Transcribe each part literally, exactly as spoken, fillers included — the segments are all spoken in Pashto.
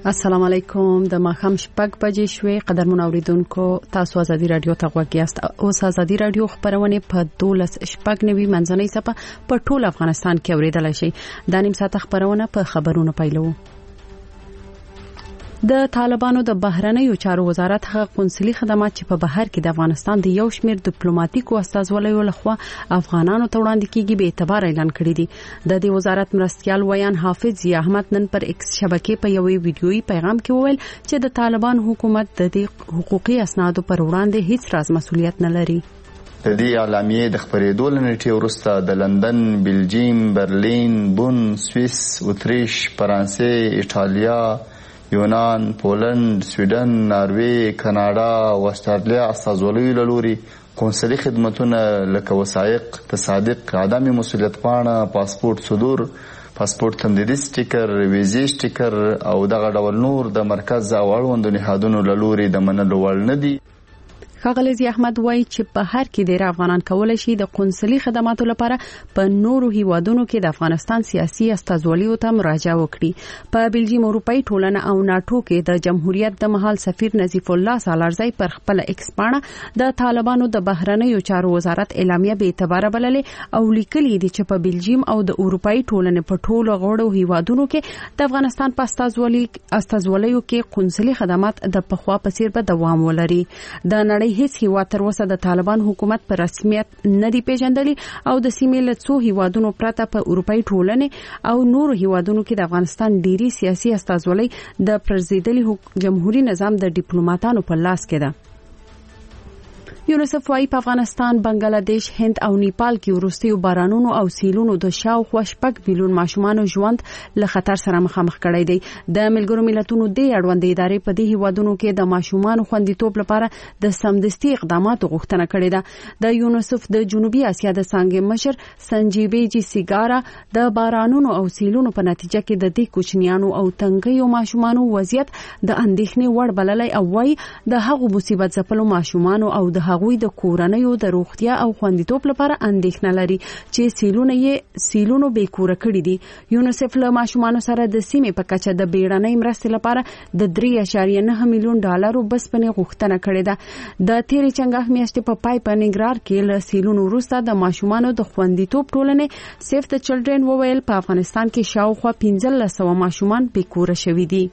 السلام علیکم. د ماښام شپږ بجې شوې. قدرمن اوریدونکو، تاسو ازادي رادیو ته غوږ یاست. اوس ازادي رادیو خبرونه په دولس شپږ نوي منځنۍ صفه په ټول افغانستان کې اوریدل شي. د نیم ساعت خبرونه په خبرونو پیلو. د طالبانو د بهرنیو چارو وزارت هغه قونسلي خدمات چې په بهر کې د افغانستان د یو شمېر ډیپلوماټیکو استازولیو لخوا افغانانو ته وړاندې کیږي به اعتبار اعلان کړی دي. د دې وزارت مرستيال ویان حافظ ضیا احمد نن پر ایکس شبکې په یوې ویډیويي پیغام کې وویل چې د طالبان حکومت د دې حقوقي اسنادو پر وړاندې هیڅ راز مسؤلیت نه لري. د دې اعلامیې د خبرېدو لنټي وروسته د لندن، بلجیم، برلین، بون، سویس، اتریش، فرانسې، ایټالیا، یونان، پولند، سویډن، ناروې، کاناډا او استرالیا استازولیو له لوري قونسلي خدمتونه لکه وثایق، تصادق، عدم مسؤلیت پاڼه، پاسپورت صدور، پاسپورت تمدیدي سټیکر، ویزې سټیکر او دغه ډول نور د مرکز او اړوندو نهادونو له لوري د منلو وړ نه دي. ښاغلی ضیا احمد وایي چې په هر کې ډیر افغانان کولای شي د قونسلي خدماتو لپاره په نورو هیوادونو کې د افغانستان سیاسي استازولیو ته مراجعه وکړي. په بلجیم، اروپאי ټولنه او ناتو کې د جمهوریت د محل سفیر نظیف الله سالارزی پر خپل ایکس پاڼه د طالبانو د بهرنیو چارو وزارت اعلامیه به اعتبار بللې او لیکلي دي چې په بلجیم او د اروپאי ټولنې په ټولو غړو هیوادونو کې د افغانستان په استازولي استازولیو کې قونسلي خدمات د پخوا په څیر به دوام ولري. د نړۍ هیڅ هیواد تر اوسه د طالبان حکومت په رسمیت نه دی پیژندلی او د سیمې له څو هیوادونو پرته په اروپאי ټولنې او نورو هیوادونو کې د افغانستان ډيري سیاسي استازولۍ د پرزیدلي جمهوریت نظام د ډیپلوماټانو په لاس کې ده. یونیسف وايي په افغانستان، بنگلاديش، هند او نیپال کې وروستیو بارانونو او سیلونو د شاوخوا شپږ میلیون ماشومان ژوند له خطر سره مخامخ کړی دی. د ملګرو ملتونو د اړوند ادارې په دې هیوادونو کې د ماشومان خوندیتوب لپاره د سمدستي اقداماتو غوښتنه کړې ده. د یونیسف د جنوبي اسیا د څانګې مشر سنجیبي جی سیګارا د بارانونو او سیلونو په نتیجه کې د دې کوچنیانو او تنګیو ماشومانو وضعیت د اندېښنې وړ بللی او وايي د هغو مصیبت ځپلو ماشومانو او د هغوی د کورنیو د روغتیا او خوندیتوب لپاره اندېښنه لري چې سیلونه یې سیلونو بې کوره کړي دي. یونیسف له ماشومانو سره د سیمې په کچه د بیړنۍ مرستې لپاره د درې اعشاریه نه میلیون ډالرو بسپنې غوښتنه کړې ده. د تیرې چنګاښ میاشتې په پای په ننګرهار کې له سیلونو وروسته د ماشومانو د خوندیتوب ټولنې سیف د چلډرن وویل په افغانستان کې شاوخوا پنځلس سوه ماشومان بې کوره شوي دي.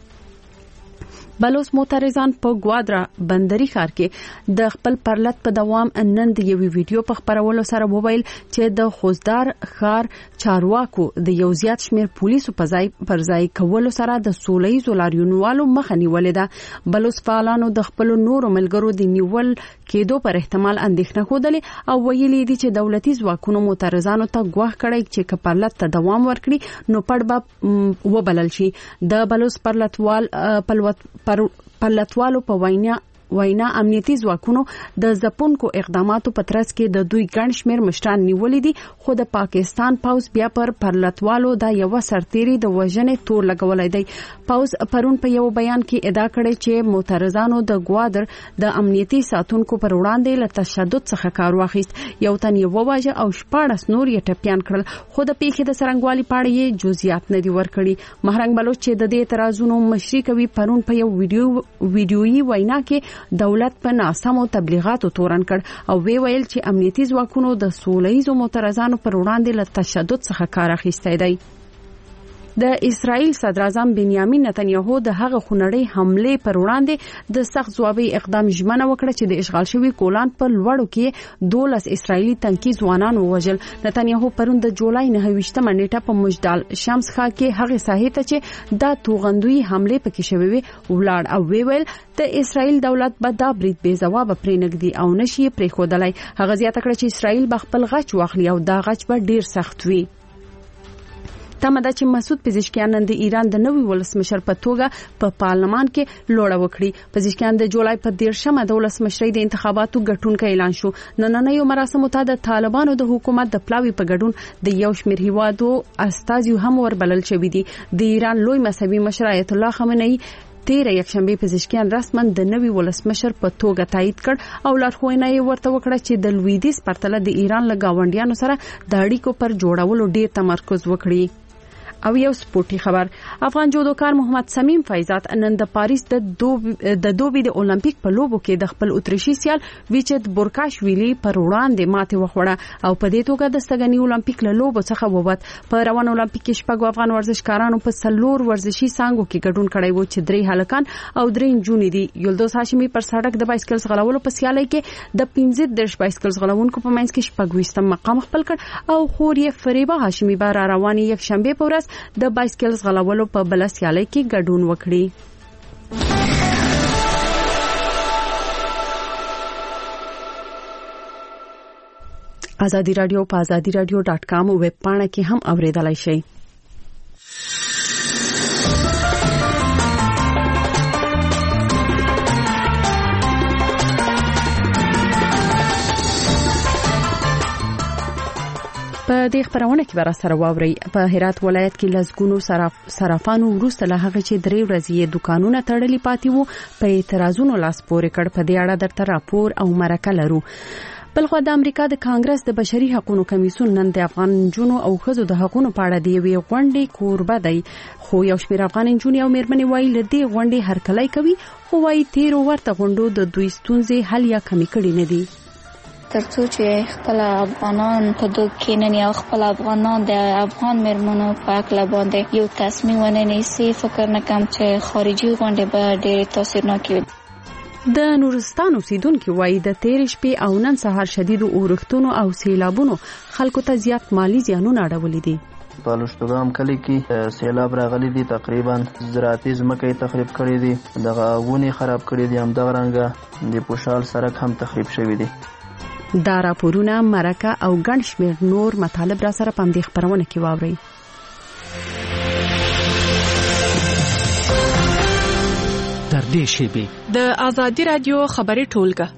بلوچ معترضان په ګوادرا بندري ښار کې د خپل پرلط په دوام نن د یوې ویډیو په خبرولو سره وویل چې د خوزدار ښار چارواکو د یو زیات شمیر پولیسو په ځای پر ځای کولو سره د سولهییزو لاریونوالو مخه نیولې ده. بلوچ فعالانو د خپل نورو ملګرو د نیول کېدو پر احتمال اندېښنه خوده او ویلي دي چې دولتي ځواکونو معترضانو ته ګواښ کړی چې که پرلط ته دوام ورکړي نو پړ به وبلل شي. د بلوچ پرلطوال پلوت پر پلتوالو په وینا وینا امنیتي ځواکونو د ځپونکو اقداماتو په ترڅ کې د دوی ګڼ شمیر مشران نیولې دي، خو د پاکستان پوز بیا پر پرلتوالو د یو سرتيري د وژنې تور لګولای دی. پوز پرون په یو بیان کې ادعا کړې چې معترضانو د ګوادر د امنیتي ساتونکو پر وړاندې له تشدد څخه کار واخیست. یو تن یې وواژه او شپاړس نور یې ټپيان کړل، خو د پیښې د څرنګوالي په اړه یې جزئیات نه دي ورکړي. مهرنګ بلوچ چې د دې اعتراضونو مشري کوي پرون په یو ویډیو ویډیويي وینا کې دولت په ناسمو تبلیغاتو تورن کړ او وی ویل چې امنیتي ځواکونو د سولهییزو معترضانو پر وړاندې له تشدد څخه کار اخیستی دی. د اسرائیل صدر اعظم بنیامین نتنیاهو د هغه خونړۍ حمله پر وړاندې د سخت ځوابي اقدام ژمنه وکړه چې د اشغال شوی کولان په لوړو کې دولس اسرائیلي تنکي ځوانان ووژل. نتنیاهو پرون د جولای نهه ویشتمه نیټه په مجدال شمس ښار کې هغه ساحې ته چې دا توغندوی حمله پکې شوې وي ولاړ او ویل د اسرائیل دولت به دا برید بې ځواب پرېنږدي او نشي پرېښودلای. هغه زیاته کړه چې اسرائیل به خپل غچ واخلي او دا غچ به ډیر سخت وي. تمه ده چې مسعود پزشکیان نن د ایران د نوي ولسمشر په توګه په پا پارلمان کې لوړه وکړي. پزشکیان د جولای په دیرشمه د ولسمشرۍ د انتخاباتو ګټونکی اعلان شو. نننیو مراسمو ته د طالبانو د حکومت د پلاوي په ګډون د یو شمېر هیوادو استازي هم وربلل شوي دي. د ایران لوی مذهبي مشر آیت الله خامنه‌ای تیر یکشنبه پزشکیان رسمن د نوي ولسمشر په توګه تایید کړ او لارښوونه یې ورته وکړه چې د لویدیځ پرتله د ایران له گاونډیانو سره د اړیکو پر جوړولو ډیر تمرکز وکړي. او یو سپورتي خبر. افغان جودوکار محمد سمیم فیضات نن د پاریس د د دوبي د اولمپیک په لوبو کې د خپل اتریشي سیال ویچت بورکاشویلی پر وړاندې ماته وخوړه او په دې توګه د ستګنی اولمپیک له لوبو څخه ووت. په روان اولمپیک کې شپږ افغان ورزشکارانو په څلور ورزشي څانګو کې ګډون کړی و چې درې هلکان او درې نجونې دي. یلدوز هاشمي پر سړک د بایسکل ځغلولو په سیالۍ کې د پنځه دیرش بایسکل ځغلونکو په منځ کې شپږ ویشتم مقام خپل کړ او خور یې فریبه هاشمي به را روانې یک شنبه په ورځ د بایسکل ځغلولو په بل سیالۍ کې ګډون وکړي. ازادي رادیو په ازادي رادیو ډاټ کام ویب پاڼه کې هم اوریدلای شئ. په دې خبرونه کې ورا سره واوري. په هرات ولایت کې لزګونو صرافانو وروسته له هغه چې درې ورځې دکانونه تړلي پاتې وو په اعتراضونو لاس پورې کړ. په دې اړه درته راپور او مرکه لرو. بلخو د امریکا د کانګرس د بشري حقوقو کمیسیون نن د افغان جنونو او ښځو د حقوقو په اړه دی وی غونډې کوربه دی. خو یو شمېر افغان جنونو او میرمنې وایي لدې غونډې هرکلی کوي خو وایي تیر ورته غونډو د دوی ستونزې حل یا کمی کړي نه دي. ترڅو چې خپل افغانان په دوه کې نه یا خپل افغانان د افغان میرمنو په اړه باندې یو تصمیم ونه نیسي فکر نه کوم چې خارجي غونډې به ډېر تاثیرناک وي. د نورستان اوسیدونکو وایي د تیر شپې او نن سهار شدید اورښتونو او سیلابونو خلکو ته زیات مالی زیانونه اړولي دي. په لوشتګام کلی کې سیلاب راغلي دي، تقریبا زراعتي ځمکې تخریب کړې دي، دغه ونې خراب کړې دي، همدغه رنګه د پوشال سړک هم تخریب شوی دی. دا راپورونه مرکه او ګڼ شمېر نور مطالب را سره په دې خبرونه کې واوري. تر دې شیبې د ازادي رادیو خبري ټولګه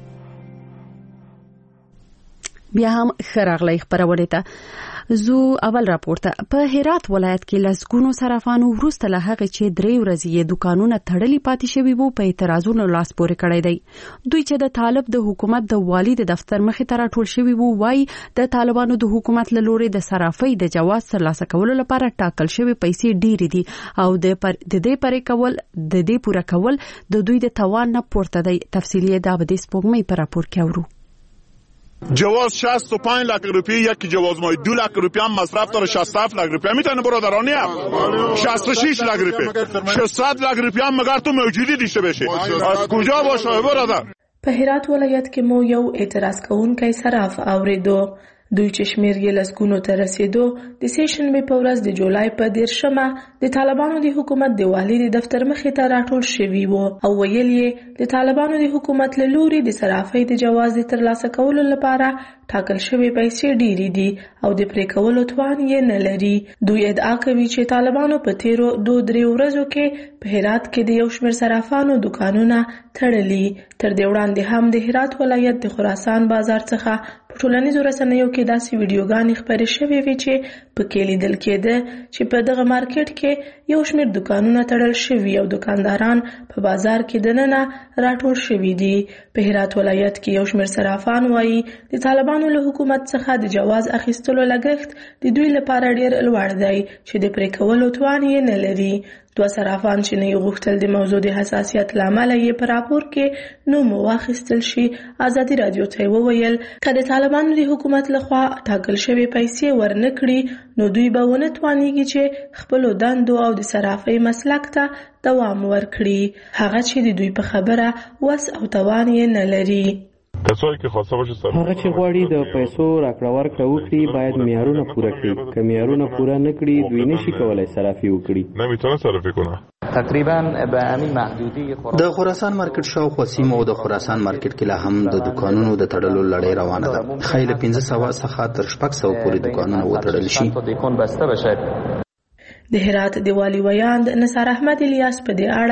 بیا هم خراغلی خبرونه ته زو اول راپورته. په هرات ولایت کې لسګونو صرافانو وروسته له هغه چې درې ورځې دکانونه تړلي پاتې شوي وو په اعتراضونو لاس پورې کړی دی. دوی چې د طالب د حکومت د والی د دفتر مخې ته راټول شوي وو وایي د طالبانو د حکومت له لوري د صرافۍ د جواز ترلاسه کولو لپاره ټاکل شوی پیسې ډېرې دي او د دې پرې کول د دې پوره کول د دوی د توان نه پورته دی. تفصیلی دا به د سپوږمۍ په راپور کې اورو. جواز شصت و پنج لک روپیه، یکی جواز مای دو لک روپیه هم مصرف داره، شصت و هفت لک روپیه میتونه برادرانی هم شصت و شش لک روپیه ششصد لک روپیه هم مگر تو موجودی داشته بشه. از کجا باشه برادر؟ په هرات ولایت کې مو یو اعتراض کوونکی صراف اوریدو. دوی چې شمیر یې لسګونو ته رسیدو د سیشنبې په ورځ د جولای په دیرشمه د طالبانو د حکومت د والي د دفتر مخې ته راټول شوي وو او ویل یې د طالبانو د حکومت له لوري د صرافۍ د جواز د ترلاسه کولو لپاره ټاکل شوی پیسې ډېرې دي او د پرې کولو توان یې نه لري. دوی ادعا کوي چې طالبانو په تیرو دوه درې ورځو کې په هرات کې د یو شمېر صرافانو دکانونه تړلي. تر دې وړاندې هم د هرات ولایت د خراسان بازار څخه په ټولنیزو رسنیو کې داسې ویډیوګانې خپرې شوې وې چې په کې لیدل کېده چې په دغه مارکیټ کې یو شمېر دکانونه تړل شوي او دکانداران په بازار کې دننه راټول شوي دي. په هرات ولایت کې یو شمېر صرافان وایي د طالبانو له حکومت څخه د جواز اخیستلو لګښت د دوی لپاره ډېر لوړ دی چې د پرې کولو توان یې نه لري. دوه صرافان چې نه غوښتل د موضوع د حساسیت لامل یې په راپور کې نوم واخیستل شي ازادي رادیو ته وویل کله طالبانو د حکومت لخوا ټاکل شوی پیسې ورنکړي نو دوی به ونه توانیږي چې خپل دندو او د صرافۍ مسلک ته دوام ورکړي. هغه چې د دوی په خبره وس او توان یې نه لري. هغه چې غواړي د پیسو راکړه ورکړه وکړي باید معیارونه پوره کړي. که معیارونه پوره نه کړي دوی نشي کولای صرافي وکړي. تقریبا به همین محدودی د خراسان مارکیټ شاوخوا سیمو او د خراسان مارکیټ کې لا هم د دکانونو د تړلو لړۍ روانه ده. خیل پنځه سوه څخه تر شپږ سوه پورې دکانونه وتړل شي. د هرات د والي ویاند نثار احمد الیاس په دې اړه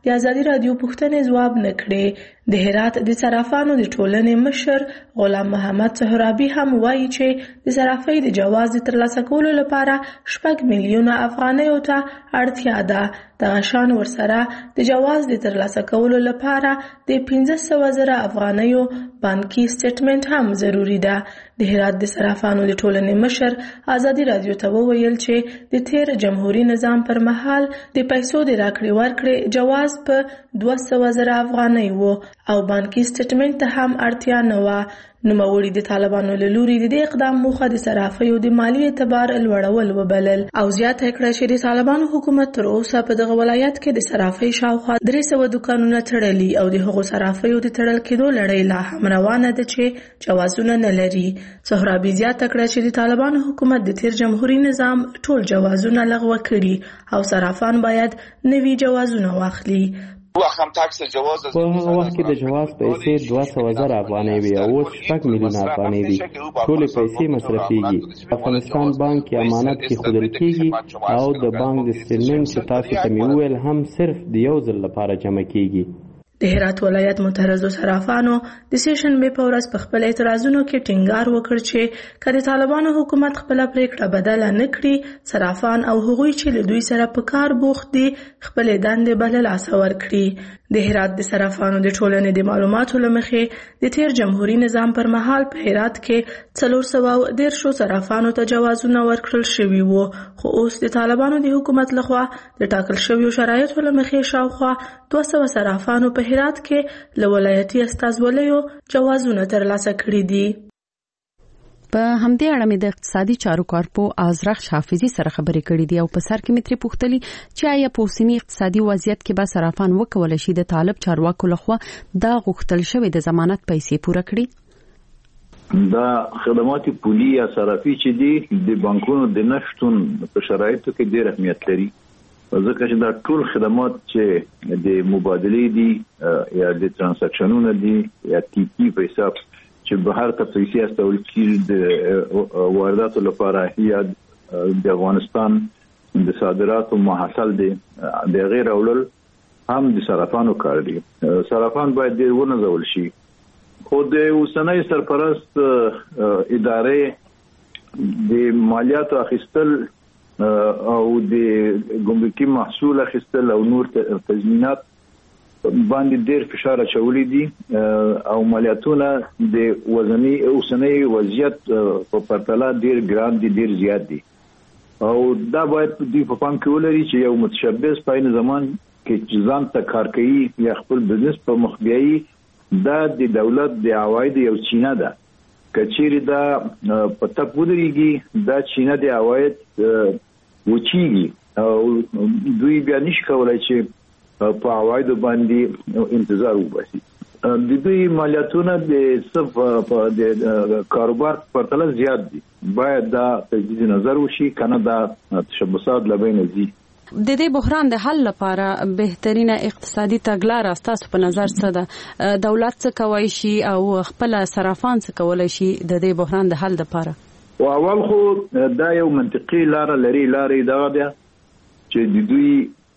د ازادي رادیو پوښتنې ځواب نکړي. د هرات د صرافانو د ټولنې مشر غلام محمد سهرابي هم وایي چې د صرافۍ د جواز د ترلاسه کولو لپاره شپږ میلیونه افغانیو ته اړتیا ده. دغه شان ورسره د جواز د ترلاسه کولو لپاره د پنځه سوه زره افغانیو بانکي سټیټمنټ هم ضروری ده. د هرات د صرافانو د ټولنې مشر ازادي رادیو ته وویل چې د تیر جمهوریت نظام پر مهال د پیسو د راکړې ورکړې جواز په دوه سوه زره افغانۍ وو او بانکي سټیټمنټ ته هم اړتیا نه وه. نوموړي د طالبانو له لوري د دې اقدام موخه د صرافیو د مالی اعتبار لوړول وبلل او زیاته کړه چې د طالبانو حکومت تر اوسه په دغه ولایت کې د صرافۍ شاوخوا درې سوه دکانونه تړلي او د هغو صرافیو د تړل کېدو لړۍ لا هم روانه ده چې جوازونه نه لري. سهرابي زیاته کړه چې د طالبانو حکومت د تیر جمهوریت نظام ټول جوازونه لغوه کړي او صرافان باید نوي جوازونه واخلي. په هغه وخت کې د جواز پیسې دوه سوه زره افغانۍ وي او اوس شپږ میلیونه افغانۍ دي. ټولې پیسې مصرفېږي. افغانستان بانک کې امانت کېښودل کېږي او د بانک د سټیټمنټ چې تاسو ته مې وویل هم صرف د یو ځل لپاره جمع کېږي. د هرات ولایت معترضو صرافانو د سېشنبې په ورځ په خپل اعتراضونو کې ټینګار وکړ چې که د طالبانو حکومت خپله پرېکړه بدله نه کړي، صرافان او هغوی چې له دوی سره په کار بوخت دي خپلې دندې به له لاسه ورکړي. د هرات د صرافانو د ټولنې د معلوماتو له مخې د تیر جمهوریت نظام پر مهال په هرات کې څلور سوه او دېرشو صرافانو ته جوازونه ورکړل شوي وو، خو اوس د طالبانو د حکومت لخوا د ټاکل شویو شرایطو له مخې شاوخوا دوه سوه صرافانو په هرات کې له ولایتي استازولیو جوازونه ترلاسه کړي دي. په همدې اړه مې د اقتصادي چارو کارپو ازرخ حافظي سره خبرې کړې دي او په سر کې مې ترې پوښتلي چې آیا په اوسني اقتصادي وضعیت کې به صرافان وکولای شي د طالب چارواکو لخوا دا غوښتل شوی د ضمانت پیسې پوره کړي؟ دا خدمات پولی یا صرافي چې دي د بانکونو د نشټون په شرایطو کې ډېر اهمیت لري، ځکه چې دا ټول خدمات چې د مبادلې دي یا د ترانزاکشنونو دي یا تی پی په حساب چې بهر ته پیسې استول کیږي د وارداتو لپاره یا د افغانستان د صادراتو محصول دي د غیر اولل هم د صرافانو کار دي. صرافان باید ډېر ونازول شي، خو د اوسنۍ سرپرست ادارې د مالیاتو اخیستل او د ګمرکي محصول اخیستل او نور تضمینات باندې ډېر فشار اچولی دي او مالیاتونه د وزنی اوسنۍ وضعیت په پرتله ډېر ګران دي، ډېر زیات دي او دا باید دوی په پام کې ولري چې یو متشبث په عین زمان کې ځان ته کار کوي یا خپل بزنس په مخ بیایي، دا د دولت د عواید یو چینه ده. که چیرې دا په تپ ودرېږي دا چینه د عواید وچیږي او دوی بیا نشي کولی چې په عوایدو باندې انتظار وباسي. د دوی مالیاتونه د صف د کاروبار په پرتله زیات دي، باید دا تجدید نظر وشي کنه دا تشبثات لبین ځي. د دې بحران د حل لپاره بهترینه اقتصادي تګلاره ستاسو په نظر څه ده؟ دولت څه کوي شي او خپل صرافان څه کولای شي د دې بحران د حل لپاره؟ او اول خو دا یو منطقي لار لري، لارې دا ده چې د دوی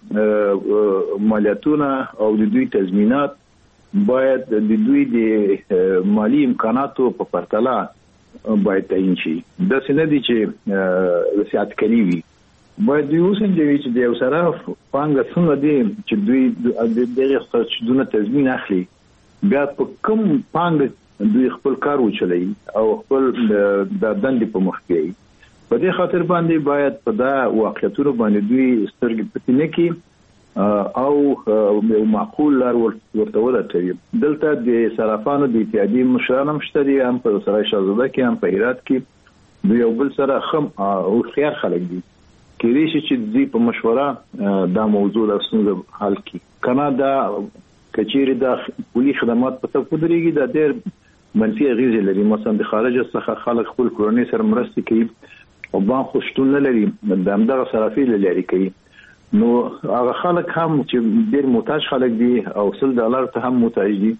مالیاتونه او د دوی تضمینات باید د دوی د مالی امکاناتو په پرتله باید تعیین شي. داسې نه دي چې سیادکلي وي، باید دوی وسنجوي چې د یو صراف پانګه څنګه دي چې دوی دغه خرچونه تضمین اخلي، بیا په کوم پانګه دوی خپل کار وچلوي او خپل د دندې په مخ کې. په دې خاطر باندې باید په دا واقعیتونو باندې دوی سترګې پټې نه کړي او یو معقول لار ورته ولټوي. دلته د صرافانو د اتحادیې مشران هم شته دي، هم په سرای شاهزاده کې هم په هرات کې دوی یو بل سره خم او خيار خلک دي، کېدای شي چې دوی په مشوره دا موضوع د ستونزې حل کړي. کنه دا کچېرې د پولی خدمات په څیر ودرېږي دا ډېر منفي اغېزې لري. مثلا د خارج څخه خلک خپل کورنۍ سره مرسته کوي او بانک خو شتون نه لري، د همدغه صرافي له لارې کوي، نو هغه خلک هم چې ډېر محتاج خلک دي او سل ډالر ته هم محتاج دي،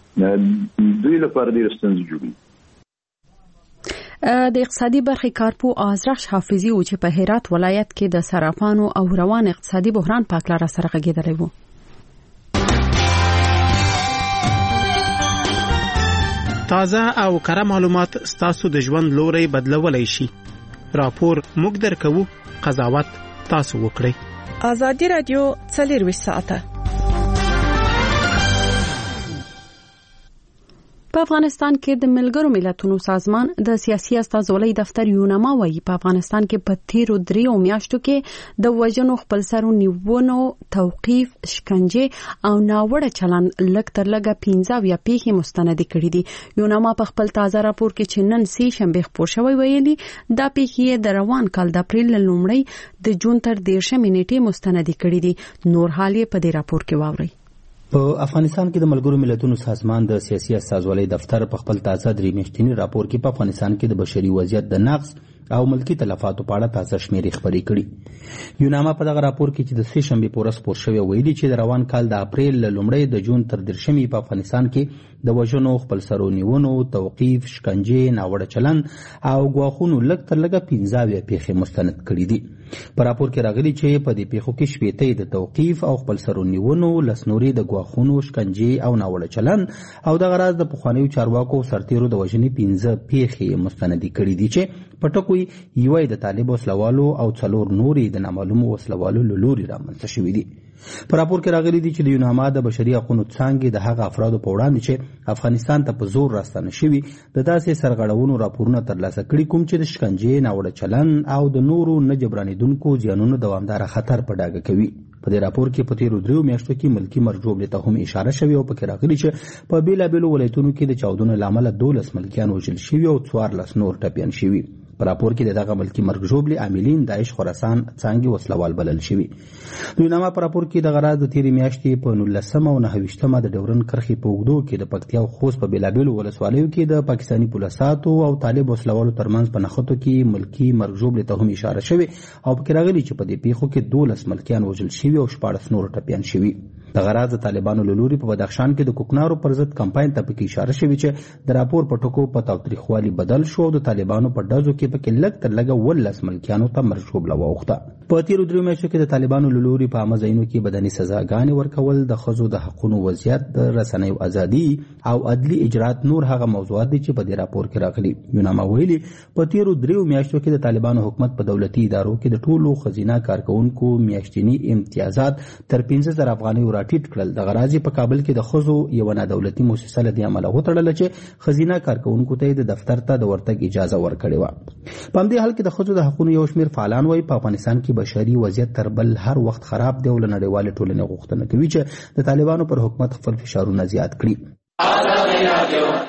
دوی لپاره ډېر ستونزې جوړوي. د اقتصادي برخې کارپو ازرخ حافظي و چې په هرات ولایت کې د صرافانو او روان اقتصادي بحران په اړه سره غږېدلی وو. تازه او کره معلومات ستاسو د ژوند لوري بدلولای شي. راپور موږ درکوو، قضاوت تاسو وکړئ. ازادي رادیو څلورویشت ساعته. په افغانستان کې د ملګرو ملتونو سازمان د سیاسي استازولۍ دفتر یوناما وایي په افغانستان کې په تیرو دریو میاشتو کې د وژنو، خپلسرو نیولو، توقیف، شکنجه او ناوړه چلند لږ تر لږه پنځه اویا پیښې مستند کړي دي. یوناما په خپل تازه راپور کې چې نن سه شنبه خپور شوی ویلي دا پیښې د روان کال د اپریل لومړۍ د جون تر دیرشمې نیټې مستند کړي دي. نور حال یې په دې راپور کې واورئ. په افغانستان کې د ملګرو ملتونو سازمان د سیاسي استازولۍ دفتر په خپل تازه درې میاشتنی راپور کې په افغانستان کې د بشري وضعیت د نقص او ملکی تلفاتو په اړه تازه شمیرې خبرې کړي. یوناما په دغه راپور کې چې د سه شنبه پورس خپور شوی ویلي چې د روان کال د اپریل لومړۍ د جون تر دیرشمې په افغانستان کې د وژنو، خپلسرو نیولو، توقیف، شکنجه، ناوړه چلند او ګواښونو لږ تر لږه پنځه اویا پیښې مستند کړي دي. په راپور کې راغلي چې په دې پیښو کې شپېته د توقیف او خپلسرو نیولو، لس نورې د ګواښونو، شکنجه او ناوړه چلند او دغه راز د پخوانیو چارواکو سرتیرو د وژنې پنځه پیښې مستند کړي دي چې په ټکو یوه د طالب وسلوالو او څلور نورې د نامعلومو وسلوالو له لوري رامنځته شوي دي. په راپور کې راغلي دي چې د یوناما د بشري حقوقو څانګې د هغه افرادو په وړاندې چې افغانستان ته په زور راستانه شوي د داسې سرغړونو راپورونه ترلاسه کړي کوم چې د شکنجې، ناوړه چلند او د نورو نه جبرانېدونکو زیانونو دوامداره خطر په ډاګه کوي. په دې راپور کې په تیرو دریو میاشتو کې ملکی مرګ ژوبلې ته هم اشاره شوې او پکې راغلي چې په بیلابیلو ولایتونو کې د چاودنو له امله دولس ملکیان وژل شوي او څوارلس نور ټپیان شوي. په راپور کې د دغه ملکی مرګ ژوبلې عاملین داعش خراسان څانګې وسلوال بلل شوي. د یوناما په راپور کې د غراض د تیرې میاشتې په نولسمه او نهه ویشتمه د ډیورن کرښې په اوږدو کې د پکتیا او خوست په بیلابیلو ولسوالیو کې د پاکستاني پولیساتو او طالب وسلوالو ترمنځ په نښتو کې ملکی مرګ ژوبلې ته هم اشاره شوې او پکې راغلي چې په دې پیښو کې دولس ملکیان وژل شوي او شپاړس نور ټپیان شوي. د غراض د طالبانو له لوري په بدخشان کې د کوکنارو پر ضد کمپاین ته پکې اشاره شوې چې د راپور په ټکو په تاوتریخوالي بدل شو او د طالبانو په ډزو کې پکې لږ تر لږه ولس ملکیانو ته مرګ ژوبله واوښته. په تیرو دریو میاشتو کې د طالبانو له لوري په عامه ځایونو کې بدني سزاګانې ورکول، د ښځو د حقونو وضعیت، د رسنیو ازادي او عدلي اجرات نور هغه موضوعات دي چې په دې راپور کې راغلي. یوناما ویلي په تیرو دریو میاشتو کې د طالبانو حکومت په دولتي ادارو کې د ټولو ښځینه کارکوونکو میاشتني امتیازات تر پنځه زره افغانۍ راټیټ کړل. د غراض په کابل کې د ښځو یوه نادولتي مؤسسه له دې امله وتړله چې ښځینه کارکوونکو ته د دفتر ته د ورتګ اجازه ورکړې وه. په همدې حال کې د ښځو د حقونو یو شمېر فعالان وایي په افغانستان کې بشري وضعیت تر بل هر وخت خراب دی او له نړیوالې ټولنې غوښتنه کوي چې د طالبانو پر حکومت خپل فشارونه زیات کړي.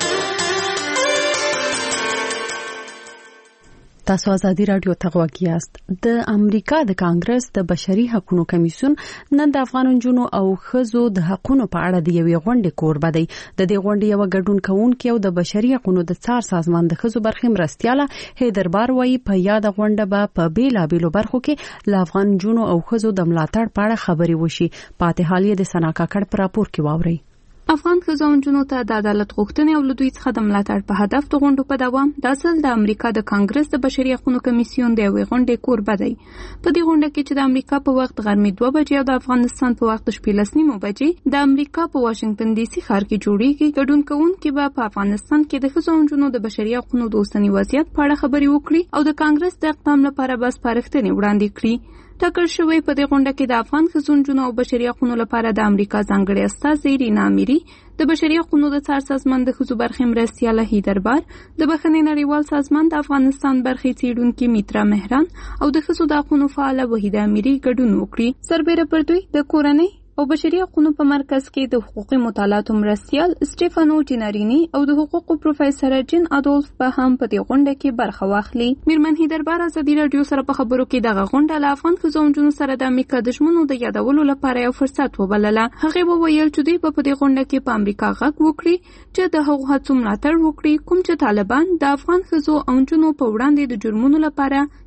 تاسو ازادي رادیو ته غوږ یاست. د امریکا د کانګرس د بشري حقوقو کمیسیون نن د افغان نجونو او ښځو د حقوقو په اړه د یوې غونډې کوربه دی. د دې غونډې یو ګډون کوونکی او د بشري حقوقو د څار سازمان د ښځو برخې مرستیاله هیدربار وایي په یاد غونډه به په بیلابیلو برخو کې ل افغان نجونو او ښځو د ملاتړ په اړه خبرې وشي. پاتې حال یې د سنا کاکړ پر راپور کې واورئ. افغان ښځو او نجونو ته د عدالت غوښتنې او له دوی څخه د ملاتړ په هدف د غونډو په دوام د اصل د امریکا د کانګرس د بشري حقوقو کمیسیون د یوې غونډې کوربه دی. په دې غونډه کې چې د امریکا په وخت غرمې دوه بجې او د افغانستان په وخت شپې لس نیمو بجې د امریکا په واشنگټن ډي سي ښار کې جوړیږي، ګډون کوونکي به په افغانستان کې د ښځو او نجونو د بشري حقوقو د اوسني وضعیت په اړه خبرې وکړي او د کانګرس د اقدام لپاره به سپارښتنې وړاندې کړي. ټاکل شوی په دې غونډه کې د افغان ښځو نجونو او بشري حقوقو لپاره د امریکا ځانګړي استازي رینا میری، د بشري حقوقو د څار سازمان د ښځو برخې مرستیاله هیدربار، د بخښنې نړیوال سازمان د افغانستان برخې څیړونکي میترا مهران او د ښځو د حقوقو فعاله وحیده میری ګډون وکړي. سربېره پر دوی د کورنۍ او بشري حقوقو په مرکز کې د حقوقي مطالعاتو مرستیال سټيفانو جینارینی او د حقوقو پروفیسور جین اډولف به هم په دې غونډه کې برخه واخلي. میرمن هیدربار ازادي رادیو سره په خبرو کې دغه غونډه له افغان ښځو او نجونو سره د امریکا د ژمنو د یادولو لپاره یو فرصت وبلله. هغې وویل چې دوی په دې غونډه کې په امریکا غږ وکړي چې د هغو هڅو ملاتړ وکړي کوم چې طالبان د افغان ښځو او نجونو په وړاندې د جرمونو لپاره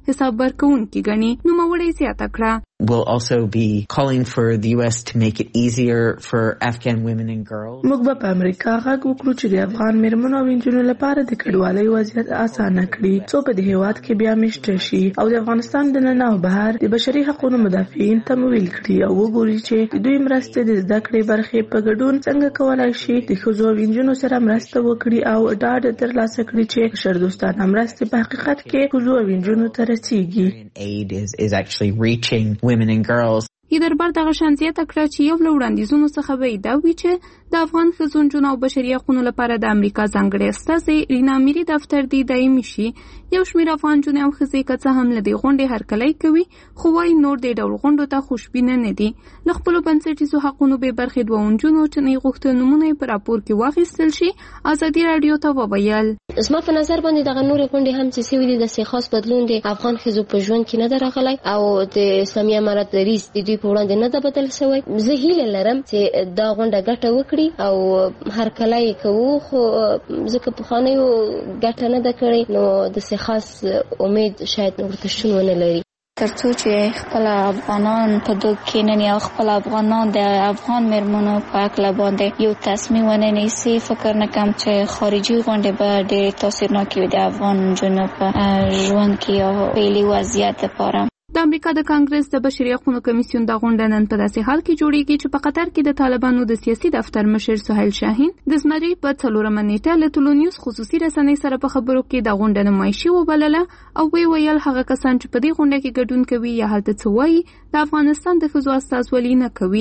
حساب ورکوونکي ګڼي. نوموړی زیاته کړه will also be calling for the U S to make it easier for Afghan women and girls. موږ به په امریکا غږ وکړو چې د افغان میرمنو او نجونو لپاره د کډوالۍ وضعیت اسانه کړي څو په دې هیواد کې بیا میشته شي او د افغانستان د نن او بهر د بشري حقوقو مدافعین تمویل کړي او وګوري چې دوی مرستې د زده کړې برخې په ګډون څنګه کولای شي د ښځو او نجونو سره مرسته وکړي او ډاډ ترلاسه کړي چې شردوستانه مرستې په حقیقت کې ښځو او نجونو ته رسیږي. Aid is, is actually reaching women and girls. ای دربار دغه شان زیاته کړه چې یو له وړاندیزونو څخه به دا وي چې د افغان ښځو نجونو او بشري حقوقو لپاره د امریکا ځانګړي استازي رینا میری دفتر دی دایمي شي. یو شمېر افغان نجونې او ښځې که څه هم له دې غونډې هرکلی کوي خو وايي نور دې ډول غونډو ته خوشبینه نه دي. له خپلو بنسټیزو حقونو بې برخې دوه نجونو چې نه غوښتل نومونه یې په راپور کې واخیستل شي ازادي راډیو ته وویل زما په نظر باندې دغه نورې غونډې هم چې سوي دي داسې خاص بدلون د افغان ښځو په ژوند کې نه ده راغلی او د اسلامي امارت دریځ د دوی په وړاندې نه ده بدل شوی. زه هیله لرم چې دا غونډه ګټه وکړي او هرکلی یې کوو خو ځکه پخوانیو ګټه نه ده کړې نو داسې خاص امید شاید ورته شتون ونه لري. ترڅو چې خپل افغانان په دوه کینن یا خپل افغانان د افغان میرمنو په اړه باندې یو تصمیم ونه نیسي فکر نه کوم چې خارجي غونډې به ډېر تاثیرناکې وي د افغان جنو په ژوند کې او فعلي وضعیت لپاره. د امریکا د کانګرس د بشري حقوقو کمیسیون د غونډه نن په داسې حال کې جوړیږي چې په قطر کې د طالبانو د سیاسي دفتر مشر سهیل شاهین د زمري په څلورمه نیټه له ټولنیوز خصوصي رسنۍ سره په خبرو کې د غونډې نمایشي وبلله او وی ویل هغه کسان چې په دې غونډه کې ګډون کوي یا هلته څه وایي د افغانستان د ښځو استازولي نه کوي.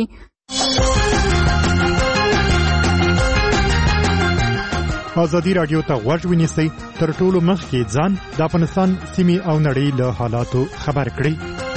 ازادي راډیو ته غوږ ونیسئ تر ټولو مخکې ځان د افغانستان سیمې او نړۍ له حالاتو خبر کړئ.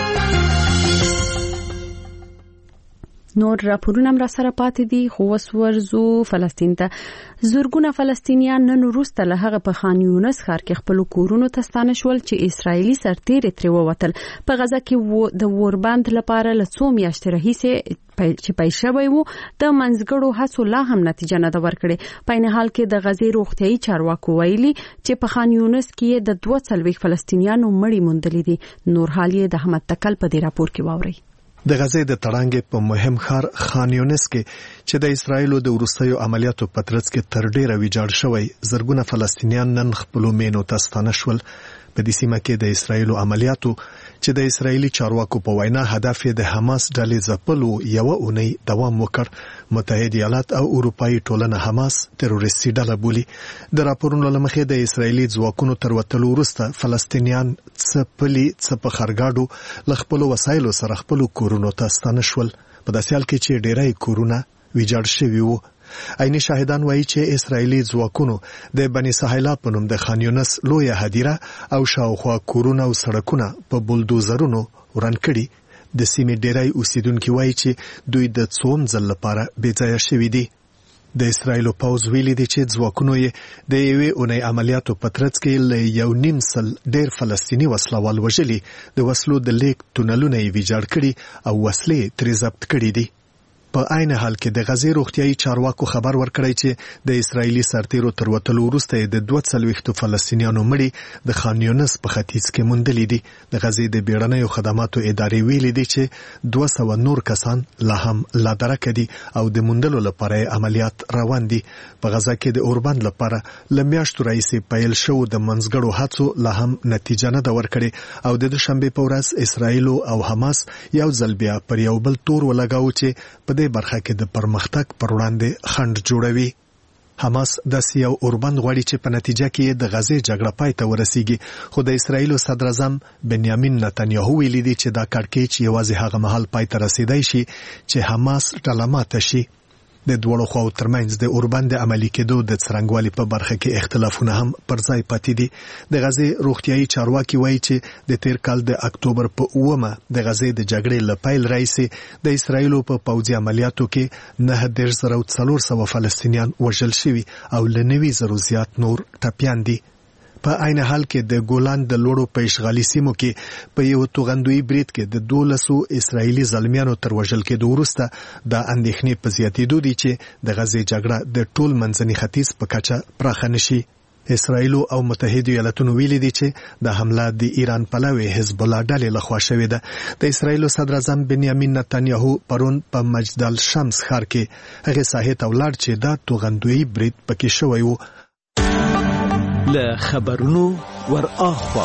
نور راپورونه را سره پاتې دي خو اوس ورځو فلسطین ته. زورګونه فلسطینیان نن وروسته له هغه په خان یونس ښار کې خپل کورونو ته ستانه شول چې اسرایلی سرتیري ترې ووتل. په غزا کې د اوربند لپاره له څو میاشتې راهیسې چې پېښه وو د منځګړو هڅو لا هم نتیجه نه ده ورکړې. په عین حال کې د غزې روغتيایي چارواکو ویلي چې په خان یونس کې د دوه څلوېښت فلسطینیانو مړي موندلي دي. نور حال یې د احمد تکل په دې راپور کې واوري. د غزې د تړانګې په مهم ښار خان یونس کې چې د اسرایلو د وروستیو عملیاتو په ترڅ کې تر ډیره ویجاړ شوی زرګونه فلسطینیان نن خپلو مینو ته ستانه شول. په دې سیمه کې د اسرایلو عملیاتو چې د اسرایلی چارواکو په وینا هدف یې د حماس ډلې ځپلو یو اونۍ دوام وکړ. متحده ایالات او اروپאי ټولنه حماس تروریستي ډله بولي. د راپورونو له مخې د اسرایلی ځواکونو تر وتلو وروسته فلسطینیان څه پلي څه په خرګاډو له خپلو وسایلو سره خپلو کورونو ته ستانه شول. په داسې حال کې چې ډیری کورونه ویجاړ شوي وو. عیني شاهدان وایي چې اسرایلی ځواکونو د بني سهیلا په نوم د خان یونس لویه هدیره او شاوخوا کورونه او سړکونه په بولدوزرونو وران کړي. د سیمې ډیری اوسیدونکي وایي چې دوی د څوم ځل لپاره بې ځایه شوي دي. د اسرایلو پوځ ویلي دی چې ځواکونو یې د یوې اونۍ عملیاتو په ترڅ کې له یو نیم سل ډیر فلسطیني وسلوال وژلي. د وسلو د لیک تونلونه یې ویجاړ کړي او وسلې ترې ضبط کړي دي. په عین حال کې د غزې روغتيایي چارواکو خبر ورکړی چې د اسرایلی سرتیرو تر وتلو وروسته د دوه څلوېښتو فلسطینیانو مړي د خان یونس په ختیځ کې موندلي دي. د غزې د بیړنیو خدماتو ادارې ویلي دي چې دوه سوه نور کسان لا هم لا درکه دي او د موندلو لپاره عملیات روان دي. په غزا کې د اوربند لپاره له میاشتو راهیسې پیل شوو د منځګړو هڅو لا هم نتیجه نه ده ورکړې او د دوشنبې په ورځ اسرایلو او حماس یو ځل بیا پر یو بل تور ولګاو چې په دې برخه کې د پرمختګ پر وړاندې خنډ جوړوي. حماس داسې یو اوربند غواړي چې په نتیجه کې د غزې جګړه پای ته ورسیږي. خو د اسرایلو صدر اعظم بنیامین نتنیاهو ویلي دی چې دا کړکېچ یوازې هغه مهال پای ته رسیدای شي چې حماس ډله ماته شي. د دوړو خواو ترمنځ د اوربند عملي کېدو د څرنګوالي په برخه کې اختلافونه هم پر ځای پاتې دي. د غزې روغتيایي چارواکي وایي چې د تیر کال د اکتوبر په اومه د غزې د جګړې له پیل راهیسې د اسرایلو په پوځي عملیاتو کې نه دېرش زره څلور سوه فلسطینیان وژل شوي او له نوي زرو زیات نور ټپیان دي. په عین حال کې د ګولان د لوړو په اشغالي سیمو کې په یو توغندوی برید کې د دولسو اسرایلی ځلمیانو تر وژل کېدو وروسته د اندېښنې په زیاتېدو دي چې د غزې جګړه د ټول منځني ختیځ په کچه پراخه نشي. اسرائیل او متحده ایالاتونو ویلي دي چې د حمله د ایران پلوي حزب الله ډلې لخوا شوې ده. د اسرائیل صدر اعظم بنیامین نتنیاهو پرون په مجدل شمس ښار کې هغه ساحې ته ولاړ چې د توغندوی برید پکې شوی و. له خبرونو ور اخوا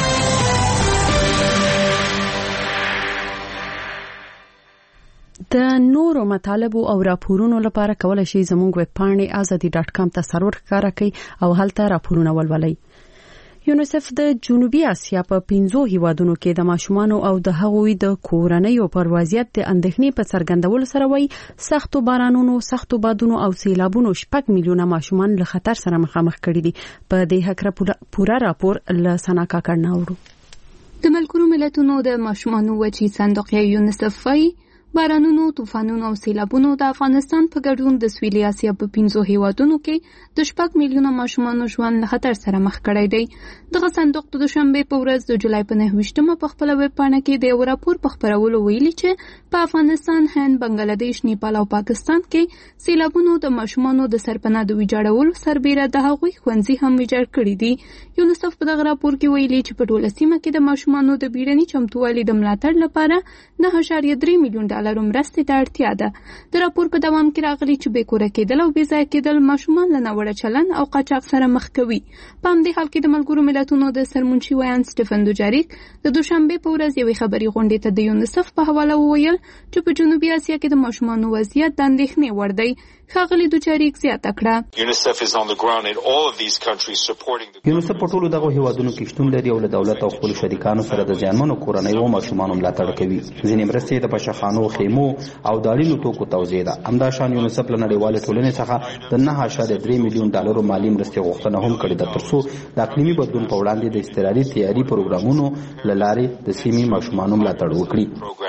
د نورو مطالبو او راپورونو لپاره کولای شئ زموږ ویب پاڼې ازادي ډاټ کام ته سرور ښکارا کړئ او هلته راپورونه ولولئ. یونیسف د جنوبي اسیا په پنځو هیوادونو کې د ماشومانو او د هغوی د کورنیو پر وضعیت د اندېښنې په څرګندولو سره وایي سختو بارانونو، سختو بادونو او سیلابونو شپږ میلیونه ماشومان له خطر سره مخامخ کړي دي. په دې هکله پوره راپور له سنا کاکړ ناوړو. د ملګرو ملتونو د ماشومانو وچی صندوق یونیسف وايي بارانونو، طوفانونو او سیلابونو د افغانستان په ګډون د سویلي اسیا په پنځو هیوادونو کې د شپږ میلیونه ماشومانو ژوند له خطر سره مخ کړی دی. دغه صندوق د دوشنبه په ورځ د جولای په نهه ویشتمه په خپل ویب پاڼه کې د یو راپور په خپرولو ویلي چې په افغانستان، هند، بنگلاديش، نیپال او پاکستان کې سیلابونو د ماشومانو د سرپناه د ویجاړولو سربېره د هغوی ښوونځي هم ویجاړ کړي دي. یونیسف په دغه راپور کې ویلي چې په ټوله سیمه کې د ماشومانو د بیړني چمتووالي د ملاتړ لپاره نه اعشاریه درې میلیون ډالر مرستې ته اړتیا ده. د راپور په دوام کې راغلي چې بې کوره کېدل او بې ځایه کېدل ماشومان له ناوړه چلند او قاچاق سره مخ کوي. په همدې حال کې د ملګرو ملتونو د سرمنشي ویان سټیفن دوجاریک د دوشنبه په ورځ یوې خبري غونډې ته د یونیسف په حواله وویل چې په جنوبي اسیا کې د ماشومانو وضعیت د اندېښنې وړ دی. ښاغلي دوجاریک زیاته کړه یونیسف په ټولو دغه هیوادونو کې شتون لري او له دولت او خپل شریکانو سره د ځانمنو کورنیو او ماشومانو ملاتړ کوي. ځینې مرستې د پشخانو، خیمو او د اړینو توکو توزیع ده. همداشان یونیسف له نړیوالې ټولنې څخه د نه اعشاریه درې میلیون ډالرو مالي مرستې غوښتنه هم کړې ده ترڅو د اقلیمي بدلون په وړاندې د اضطراري تیاري پروګرامونو له لارې د سیمې ماشومانو ملاتړ وکړي.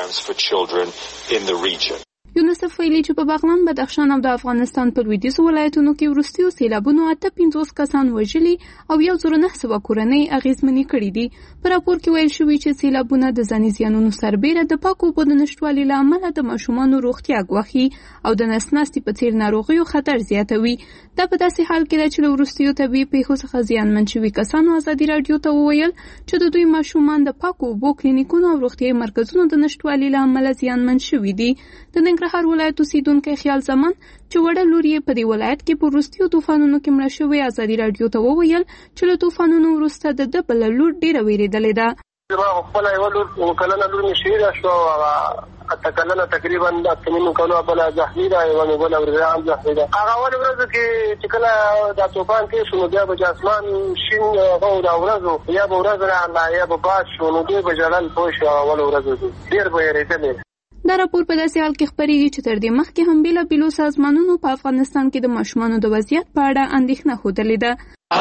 یونیسف ویلي چې په بغلان، بدخشان او د افغانستان په لویدیځو ولایتونو کې وروستیو سیلابونو اته پنځوس کسان وژلي او یو زر نه سوه کورنۍ اغېزمنې کړي دي. په راپور کې ویل شوي چې سیلابونه د ځاني زیانونو سربېره د پاکو اوبو د نشتوالي له امله د ماشومانو روغتیا ګواښي او د نس ناستي په څېر ناروغیو خطر زیاتوي. دا په داسې حال کې ده چې له وروستیو طبیعي پیښو څخه زیانمن شوي کسانو ازادي راډیو ته وویل چې د دوی ماشومان د پاکو اوبو کلینیکونو او روغتیایي مرکزونو د نشتوالي له امله زیانمن شوي دي. د ننګرهار ولایت اوسیدونکی خیال زمان چې وړه لور یې په دې ولایت کې په وروستیو طوفانونو کې مړه شوې ازادي راډیو ته وویل چې له طوفانونو وروسته د ده بله لور ډېره ویرېدلې ده. زما خپله یوه لور اووه کلنه لور مې شهیده شوه او هغه اته کلنه تقریبا اته نیمو کلو بله زخمي ده، یوه مې بله ورځ هم زخمي ده. هغه اولې ورځو کې چې کله دا طوفان تېر شو نو بیا به چې اسمان شین هغه دا ورځ یا به ورځ راغله یا به باد شو نو دوی به ژړل پوه شو. اولو ورځو کې ډېر به یېرېدلې. دا راپور په داسې حال کې خپرېږي چې تر دې مخکې هم بېلابېلو سازمانونو په افغانستان کې د ماشومانو د وضعیت په اړه اندېښنه ښودلې ده.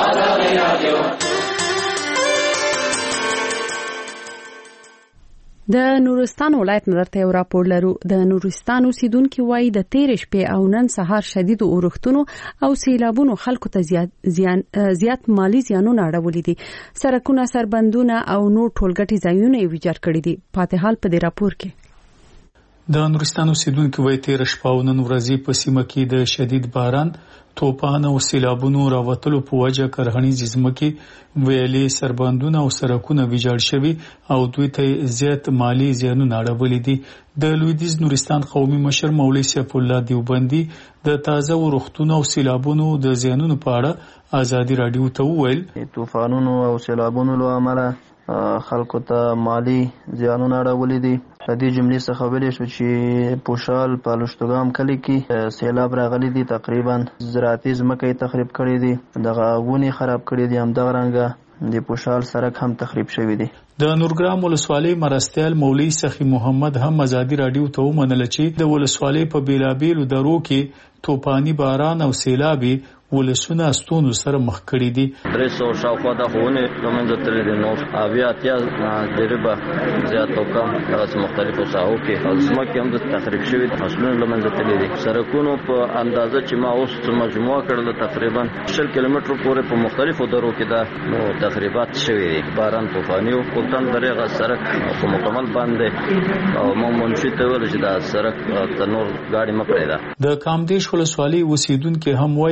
د نورستان ولایت نظر ته یو راپور لرو. د نورستان اوسیدونکي وایي د تېرې شپې او نن سهار شدیدو اورښتونو او سیلابونو خلکو ته زیات زیان زیات مالی زیانونه اړولي دي. سړکونه، سربندونه او نور ټولګټي ځایونه یې ویجاړ کړي دي. پاتې حال په دې راپور کې د نورستان اوسیدونکي وایي تېره شپه او نن ورځې په سیمه کې د شدید باران، توپان او سیلابونو راوتلو په وجه کرهنیزې ځمکې، ویالې، سربندونه او سړکونه ویجاړ شوي او دوی ته زیات مالي زیانونه اړولي دي. د لویدیځ نورستان قومي مشر مولوي سیف الله دیوبندي د تازه ورښتونو او سیلابونو د زیانونو په اړه ازادي راډیو ته وویل طوفانونو او سیلابونو له امله خلکو ته مالی زیانونه اړولي دي. د دې جملې څخه ویلی شو چې پوشال په لشتګام کلي کې سیلاب راغلی دی، تقریبا زراعتي ځمکه یې تخریب کړې دي، دغه ونې خراب کړې دي، همدغه رنګه د پوشال سړک هم تخریب شوی دی. د نورګرام ولسوالۍ مرستیال مولوي سخی محمد هم ازادي راډیو ته ومنله چې د ولسوالۍ په بیلابیلو درو کې توپاني باران او سیلابي ولسونه ستونزو سره مخ کړي دي. درې سوه شاوخوا د ښوونې له منځه تللي دي. نو اویا اتیا جریبه زیات او کم دغسې مختلفو ساحو کې ځمکې هم د تخریب شوي دي، فصلونه له منځه تللي دي. سړکونو په اندازه چې ما اوس مجموعه کړله تقریبا شل کیلومترو پورې په مختلفو درو کې دا نو تخریبات شوي دي. باران طوفاني و کلتن درې هغه سړک په مکمل باندې او ما منشي ته ویل چې دا سړک ته نور ګاډي مه پرېږده. د کامدیش ولسوالۍ اوسیدونکي هم وایي روان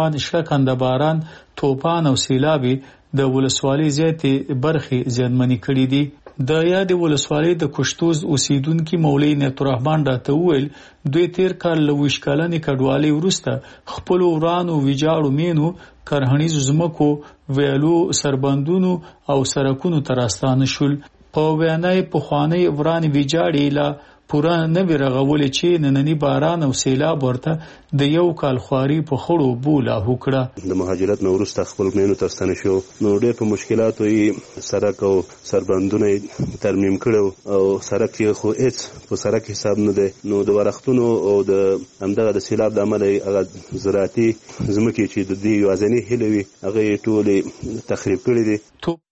روان شړکنده باران، توپان او سیلابي د ولسوالۍ زیاتې برخې زیانمنې کړې دي. د یاد ولسوالۍ د کوشتوز اوسیدونکو مولوی نعمت الرحمن راته وویل دوی تیر کال له ویش کلنې کډوالۍ وروسته خپل ورانو ویجاړو مینو کرهنیز زمکو ویلو سربندونو او سرکونو تراستانه شول. په وینای په خوانی وران ویجاړي لا پورا نه ورغولې چې نننی باران او سیلاب ورته د یو کال خواري په خړو بولا هوکړه. د مهاجرت نو وروسته خپل مینو ترستانه شو نو ډېر په مشکلاتو یې سرک او سربندونه ترمیم کړو او سرک یې خو هیڅ په سرک حساب نه دی. نو د ورختونو او د همدغه د سیلاب د عمل هغه زراعتي ځمکې چې د دې یوازینۍ هیله وي هغه ټولې تخریب کړې دي.